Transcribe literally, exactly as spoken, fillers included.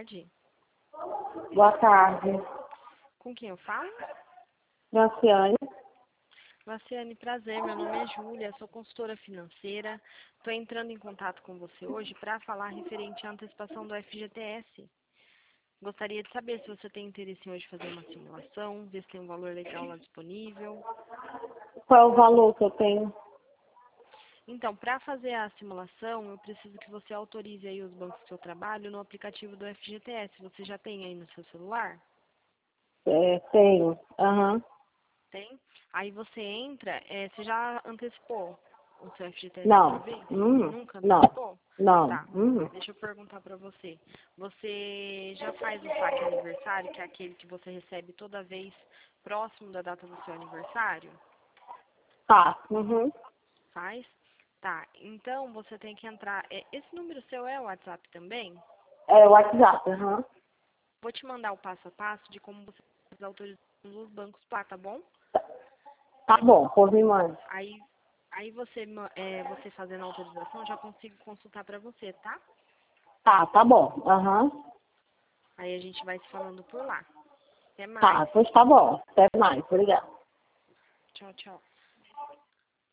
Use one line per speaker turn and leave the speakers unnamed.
tarde.
Boa tarde.
Com quem eu falo?
Graciane.
Laciane, prazer. Meu nome é Júlia, sou consultora financeira. Estou entrando em contato com você hoje para falar referente à antecipação do F G T S. Gostaria de saber se você tem interesse em hoje fazer uma simulação, ver se tem um valor legal lá disponível.
Qual é o valor que eu tenho?
Então, para fazer a simulação, eu preciso que você autorize aí os bancos que eu trabalho no aplicativo do F G T S. Você já tem aí no seu celular?
É, tenho. Aham.
Tem? Aí você entra, é, você já antecipou o seu F G T S alguma
Não.
vez?
Uhum.
Nunca
Não.
antecipou?
Não.
Tá.
Uhum.
Deixa eu perguntar pra você. Você já faz o saque aniversário, que é aquele que você recebe toda vez próximo da data do seu aniversário?
Tá. Uhum.
Faz? Tá. Então você tem que entrar. é, Esse número seu é o WhatsApp também?
É o WhatsApp. Aham.
Vou te mandar o passo a passo de como você faz a autorização dos bancos lá, tá bom?
Tá bom. Por me mande.
Aí, aí você, ma- é, você fazendo a autorização, eu já consigo consultar pra você, tá?
Tá, tá bom. Aham.
Aí a gente vai se falando por lá. Até mais.
Tá, pois tá bom. Até mais. Obrigada.
Tchau, tchau.